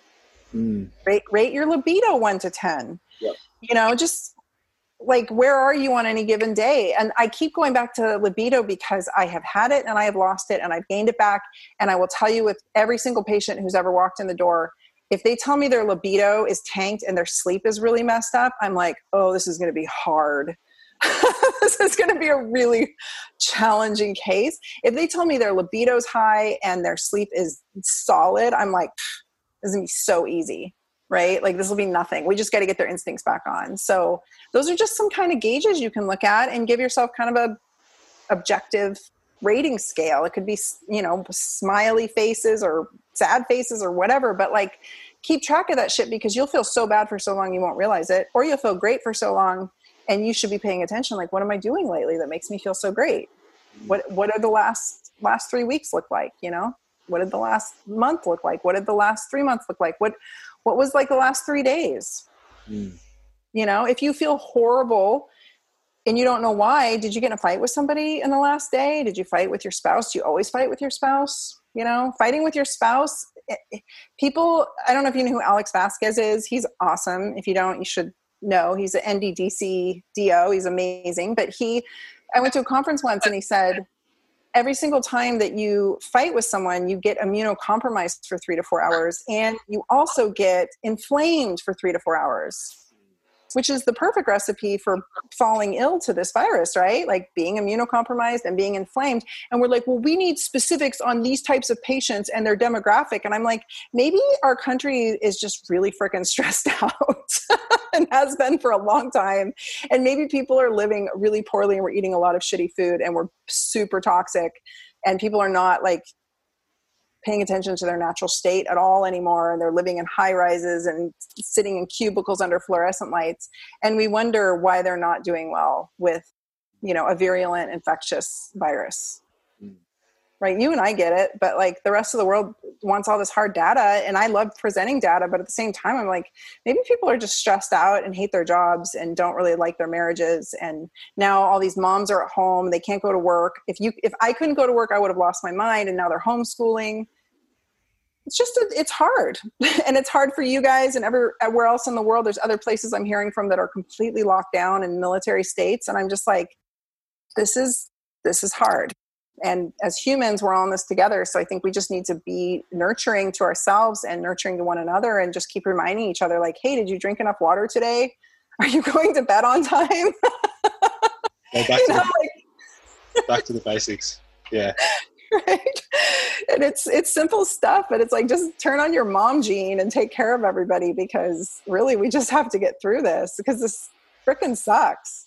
rate your libido 1 to 10, Yep. you know, just like, where are you on any given day? And I keep going back to libido because I have had it and I have lost it and I've gained it back. And I will tell you, with every single patient who's ever walked in the door, if they tell me their libido is tanked and their sleep is really messed up, I'm like, oh, this is going to be hard. This is going to be a really challenging case. If they tell me their libido's high and their sleep is solid, I'm like, this is going to be so easy. Right? Like, this will be nothing. We just got to get their instincts back on. So those are just some kind of gauges you can look at and give yourself kind of a objective rating scale. It could be, you know, smiley faces or sad faces or whatever, but like, keep track of that shit, because you'll feel so bad for so long you won't realize it, or you'll feel great for so long and you should be paying attention. Like, what am I doing lately that makes me feel so great? What are the last 3 weeks look like? You know, what did the last month look like? What did the last 3 months look like? What was like the last 3 days? You know, if you feel horrible and you don't know why, did you get in a fight with somebody in the last day? Did you fight with your spouse? Do you always fight with your spouse? You know, fighting with your spouse, people, I don't know if you know who Alex Vasquez is. He's awesome. If you don't, you should know. He's an NDDC DO. He's amazing. But I went to a conference once and he said, every single time that you fight with someone, you get immunocompromised for 3 to 4 hours, and you also get inflamed for 3 to 4 hours, which is the perfect recipe for falling ill to this virus, right? Like being immunocompromised and being inflamed. And we're like, well, we need specifics on these types of patients and their demographic. And I'm like, maybe our country is just really freaking stressed out and has been for a long time. And maybe people are living really poorly and we're eating a lot of shitty food and we're super toxic, and people are not like paying attention to their natural state at all anymore. And they're living in high rises and sitting in cubicles under fluorescent lights. And we wonder why they're not doing well with, you know, a virulent infectious virus, right? You and I get it, but like the rest of the world wants all this hard data. And I love presenting data, but at the same time, I'm like, maybe people are just stressed out and hate their jobs and don't really like their marriages. And now all these moms are at home, they can't go to work. If I couldn't go to work, I would have lost my mind. And now they're homeschooling. It's just, it's hard. And it's hard for you guys and everywhere else in the world. There's other places I'm hearing from that are completely locked down in military states. And I'm just like, this is hard. And as humans, we're all in this together. So I think we just need to be nurturing to ourselves and nurturing to one another, and just keep reminding each other, like, hey, did you drink enough water today? Are you going to bed on time? Back to the basics. Yeah. Right. And it's simple stuff, but it's like, just turn on your mom gene and take care of everybody, because really we just have to get through this, because this freaking sucks.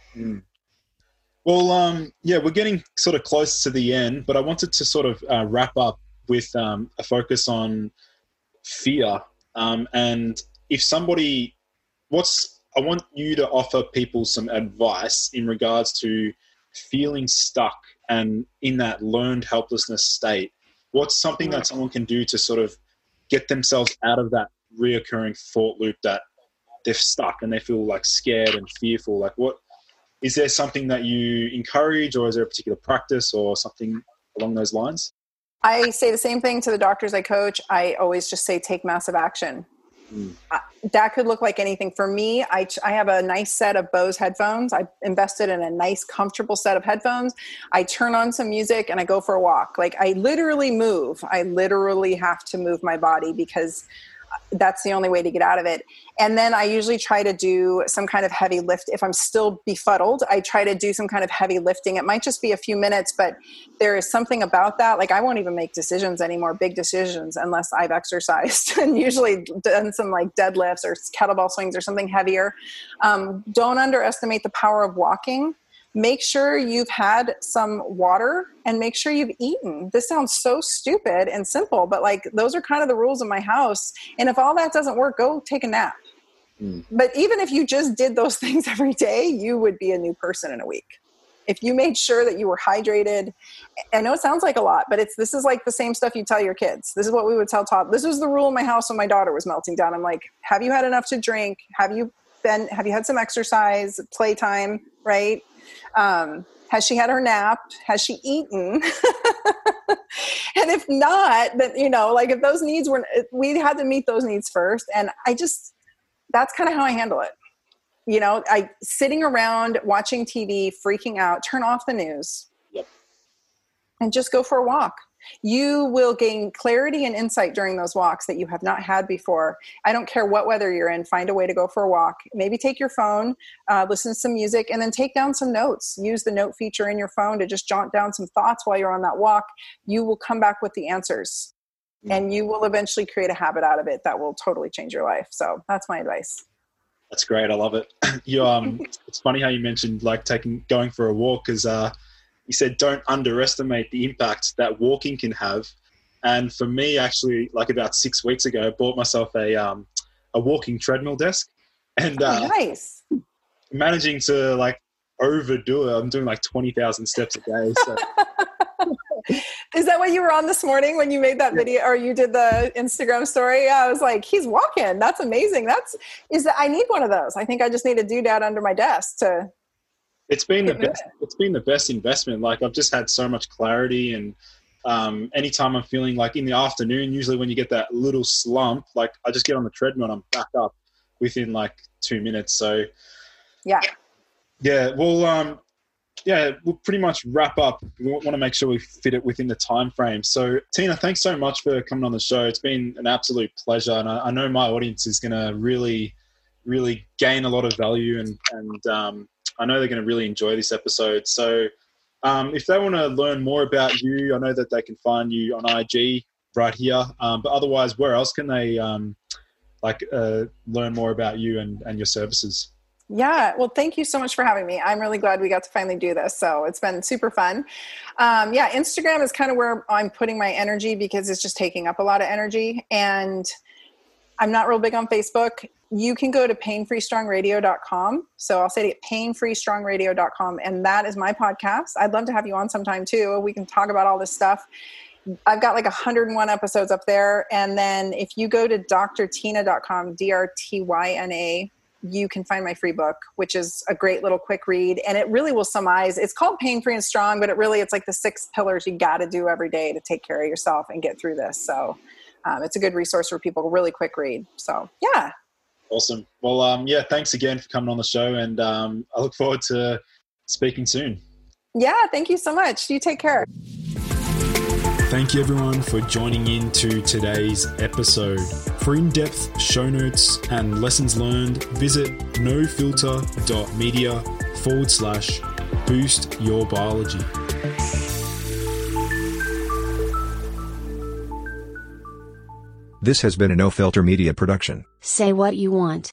Well, yeah, we're getting sort of close to the end, but I wanted to sort of wrap up with a focus on fear. And if somebody, I want you to offer people some advice in regards to feeling stuck and in that learned helplessness state. What's something that someone can do to sort of get themselves out of that reoccurring thought loop that they're stuck and they feel like scared and fearful? Like, what is there something that you encourage, or is there a particular practice or something along those lines? I say the same thing to the doctors I coach. I always just say, take massive action. That could look like anything. For me, I have a nice set of Bose headphones. I invested in a nice, comfortable set of headphones. I turn on some music and I go for a walk. Like, I literally move. I literally have to move my body, because that's the only way to get out of it. And then I usually try to do some kind of heavy lift. If I'm still befuddled, I try to do some kind of heavy lifting. It might just be a few minutes, but there is something about that. Like, I won't even make decisions anymore, big decisions, unless I've exercised and usually done some like deadlifts or kettlebell swings or something heavier. Don't underestimate the power of walking. Make sure you've had some water and make sure you've eaten. This sounds so stupid and simple, but like, those are kind of the rules in my house. And if all that doesn't work, go take a nap. But even if you just did those things every day, you would be a new person in a week. if you made sure that you were hydrated, I know it sounds like a lot, but this is like the same stuff you tell your kids. This is what we would tell Todd. This was the rule in my house when my daughter was melting down. I'm like, have you had enough to drink? Have you had some exercise, playtime, right? Has she had her nap? Has she eaten? And if not, then, like if those needs we had to meet those needs first. And that's kind of how I handle it. Sitting around watching TV, freaking out, turn off the news. Yep. And just go for a walk. You will gain clarity and insight during those walks that you have not had before. I don't care what weather you're in, find a way to go for a walk. Maybe take your phone, listen to some music, and then take down some notes. Use the note feature in your phone to just jot down some thoughts while you're on that walk. You will come back with the answers, and you will eventually create a habit out of it that will totally change your life. So that's my advice. That's great. I love it. It's funny how you mentioned like going for a walk, because you said don't underestimate the impact that walking can have. And for me, actually, like about 6 weeks ago, I bought myself a walking treadmill desk, and nice. Managing to like overdo it. I'm doing like 20,000 steps a day. So. Is that what you were on this morning when you made that video, or you did the Instagram story? Yeah, I was like, he's walking. That's amazing. I need one of those. I think I just need a doodad under my desk to. It's been the best investment. Like I've just had so much clarity, and anytime I'm feeling like in the afternoon, usually when you get that little slump, like I just get on the treadmill and I'm back up within like 2 minutes. So yeah. Well, we'll pretty much wrap up. We want to make sure we fit it within the time frame. So Tina, thanks so much for coming on the show. It's been an absolute pleasure. And I know my audience is going to really, really gain a lot of value, and I know they're going to really enjoy this episode. So if they want to learn more about you, I know that they can find you on IG right here. But otherwise, where else can they learn more about you and your services? Yeah. Well, thank you so much for having me. I'm really glad we got to finally do this. So it's been super fun. Instagram is kind of where I'm putting my energy because it's just taking up a lot of energy. And I'm not real big on Facebook. You can go to painfreestrongradio.com. So I'll say it, painfreestrongradio.com. And that is my podcast. I'd love to have you on sometime too. We can talk about all this stuff. I've got like 101 episodes up there. And then if you go to drtyna.com, DRTYNA, you can find my free book, which is a great little quick read. And it really will summarize. It's called Pain Free and Strong, but it's like the 6 pillars you got to do every day to take care of yourself and get through this. So it's a good resource for people, really quick read. So yeah. Awesome. Well, thanks again for coming on the show, and I look forward to speaking soon. Yeah, thank you so much. You take care. Thank you everyone for joining in to today's episode. For in-depth show notes and lessons learned, visit nofilter.media/boost your biology. This has been a No Filter Media production. Say what you want.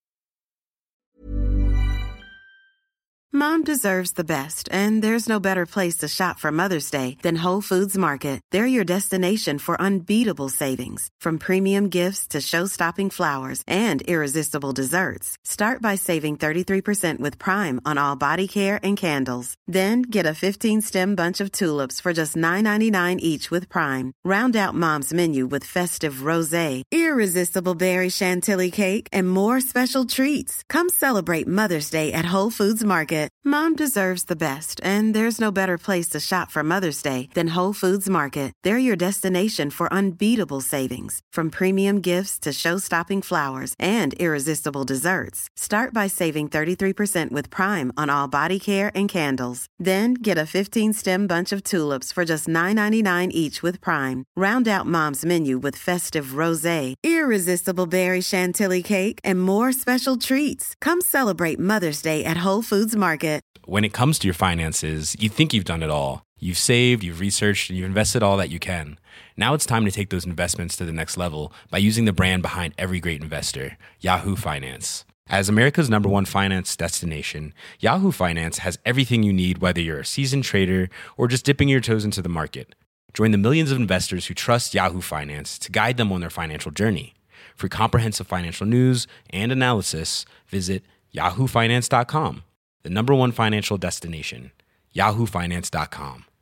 Mom deserves the best, and there's no better place to shop for Mother's Day than Whole Foods Market. They're your destination for unbeatable savings, from premium gifts to show-stopping flowers and irresistible desserts. Start by saving 33% with Prime on all body care and candles. Then get a 15-stem bunch of tulips for just $9.99 each with Prime. Round out Mom's menu with festive rosé, irresistible berry chantilly cake, and more special treats. Come celebrate Mother's Day at Whole Foods Market. Mom deserves the best, and there's no better place to shop for Mother's Day than Whole Foods Market. They're your destination for unbeatable savings, from premium gifts to show-stopping flowers and irresistible desserts. Start by saving 33% with Prime on all body care and candles. Then get a 15-stem bunch of tulips for just $9.99 each with Prime. Round out Mom's menu with festive rosé, irresistible berry chantilly cake, and more special treats. Come celebrate Mother's Day at Whole Foods Market. When it comes to your finances, you think you've done it all. You've saved, you've researched, and you've invested all that you can. Now it's time to take those investments to the next level by using the brand behind every great investor, Yahoo Finance. As America's #1 finance destination, Yahoo Finance has everything you need, whether you're a seasoned trader or just dipping your toes into the market. Join the millions of investors who trust Yahoo Finance to guide them on their financial journey. For comprehensive financial news and analysis, visit yahoofinance.com. The #1 financial destination, yahoofinance.com.